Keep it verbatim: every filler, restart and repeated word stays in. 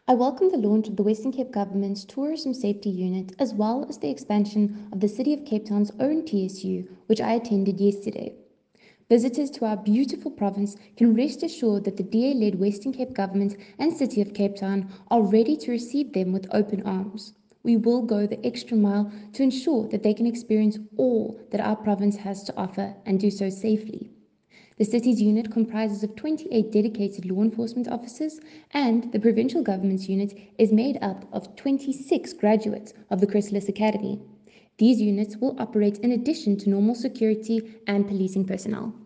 I welcome the launch of the Western Cape Government's Tourism Safety Unit, as well as the expansion of the City of Cape Town's own T S U, which I attended yesterday. Visitors to our beautiful province can rest assured that the D A-led Western Cape Government and City of Cape Town are ready to receive them with open arms. We will go the extra mile to ensure that they can experience all that our province has to offer and do so safely. The city's unit comprises of twenty-eight dedicated law enforcement officers, and the provincial government's unit is made up of twenty-six graduates of the Chrysalis Academy. These units will operate in addition to normal security and policing personnel.